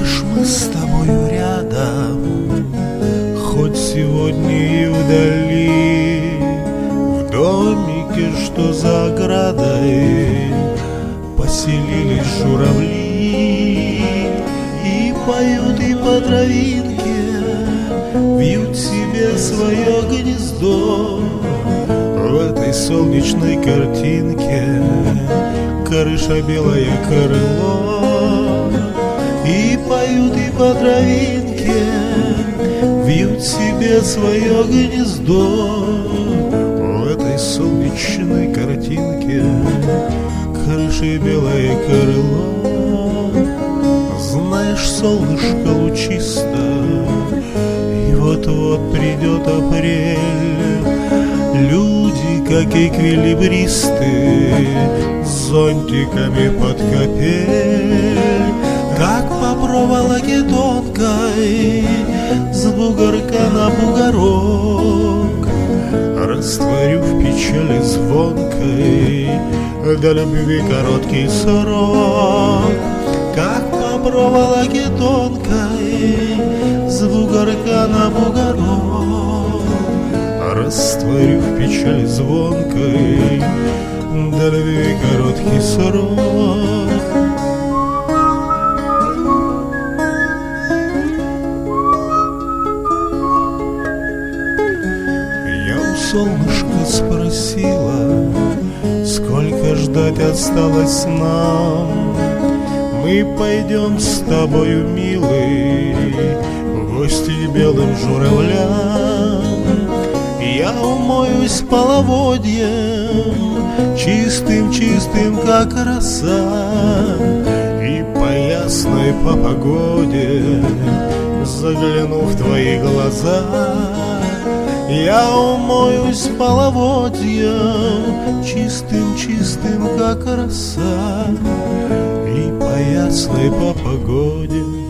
Лишь мы с тобою рядом, хоть сегодня и вдали, в домике, что за оградой, поселились журавли. И поют, и по травинке вьют себе свое гнездо. В этой солнечной картинке крыша белое крыло. И поют, и по травинке вьют себе свое гнездо. В этой солнечной картинке крыши белое крыло. Знаешь, солнышко лучисто, и вот-вот придет апрель. Люди, как эквилибристы, с зонтиками под капель. Как по проволоке тонкой, с бугорка на бугорок, растворю в печали звонкой до любви короткий срок. Как по проволоке тонкой, с бугорка на бугорок, растворю в печали звонкой до любви короткий срок. Солнышко спросила, сколько ждать осталось нам. Мы пойдем с тобою, милый, в гости к белым журавлям. Я умоюсь половодьем, чистым-чистым, как роса, и по ясной по погоде загляну в твои глаза. Я умоюсь половодьем, чистым-чистым, как роса, и по ясной по погоде